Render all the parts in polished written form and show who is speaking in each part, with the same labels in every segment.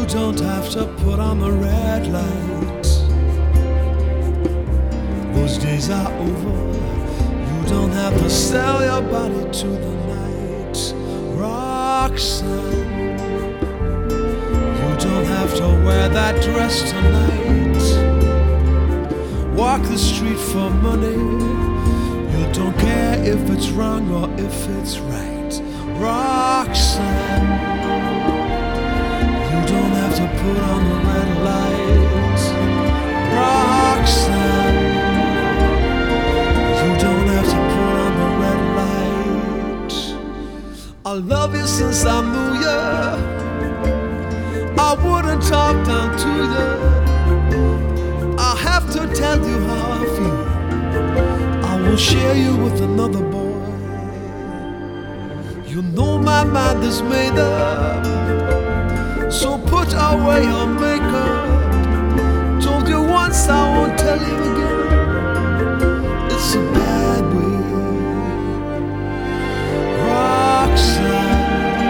Speaker 1: don't have to put on the red lights. Those days are over. You don't have to sell your body to the night. Roxanne, you don't have to wear that dress tonight. Walk the street for money. You don't care if it's wrong or if it's right. Roxanne, you don't have to put on the red lights. Roxanne, you don't have to put on the red lights. I love you since I knew you. I wouldn't talk down to you. I have to tell you how I feel. I will share you with another boy. You know my mind is made up, so put away your makeup. Told you once, I won't tell you again. It's a bad way. Roxanne,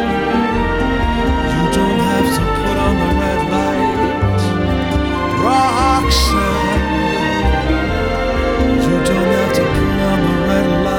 Speaker 1: you don't have to put on the red light. Roxanne, you don't have to put on the red light.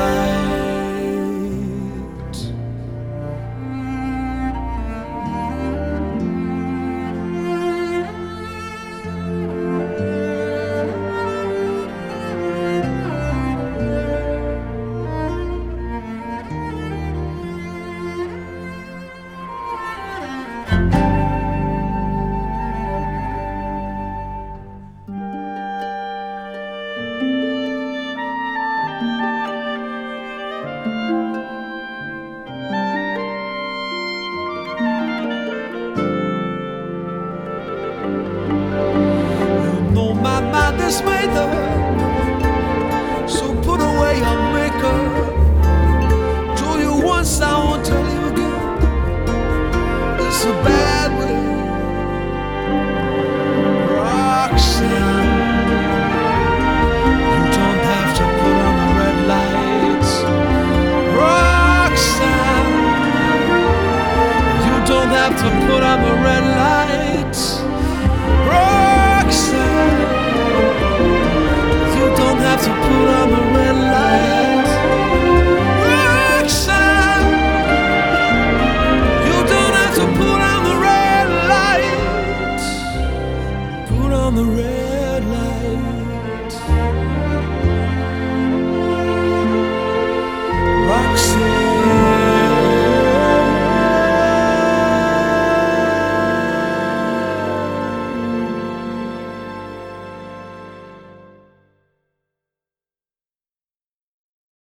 Speaker 1: This made the